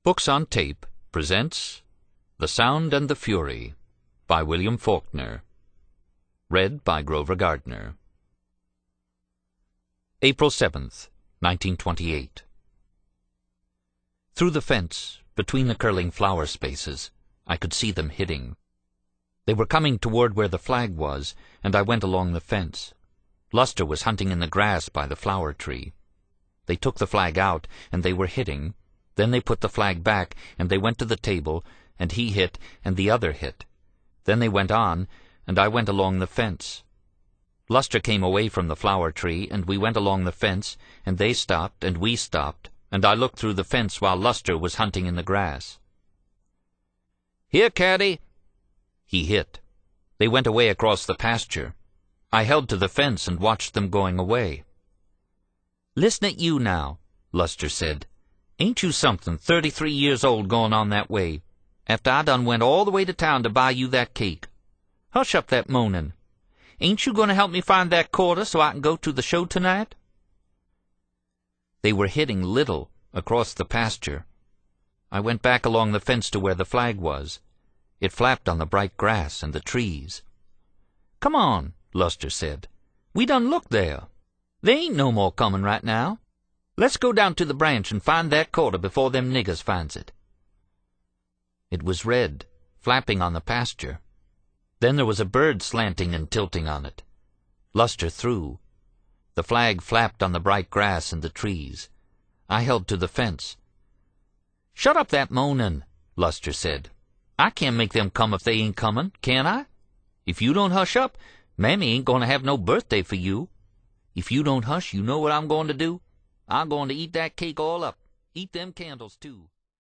Books on Tape presents The Sound and the Fury by William Faulkner. Read by Grover Gardner. April 7th, 1928. Through the fence, between the curling flower spaces, I could see them hitting. They were coming toward where the flag was, and I went along the fence. Luster was hunting in the grass by the flower tree. They took the flag out, and they were hitting. Then they put the flag back, and they went to the table, and he hit, and the other hit. Then they went on, and I went along the fence. Luster came away from the flower tree, and we went along the fence, and they stopped, and we stopped, and I looked through the fence while Luster was hunting in the grass. "Here, Caddy!" He hit. They went away across the pasture. I held to the fence and watched them going away. "Listen at you now," Luster said. "Ain't you something, 33 years old going on that way, after I done went all the way to town to buy you that cake? Hush up that moaning. Ain't you going to help me find that quarter so I can go to the show tonight?" They were hitting little across the pasture. I went back along the fence to where the flag was. It flapped on the bright grass and the trees. "Come on," Luster said. "We done looked there. There ain't no more coming right now. Let's go down to the branch and find that quarter before them niggers finds it." It was red, flapping on the pasture. Then there was a bird slanting and tilting on it. Luster threw. The flag flapped on the bright grass and the trees. I held to the fence. "Shut up that moaning," Luster said. "I can't make them come if they ain't coming, can I? If you don't hush up, Mammy ain't going to have no birthday for you. If you don't hush, you know what I'm going to do? I'm going to eat that cake all up. Eat them candles, too."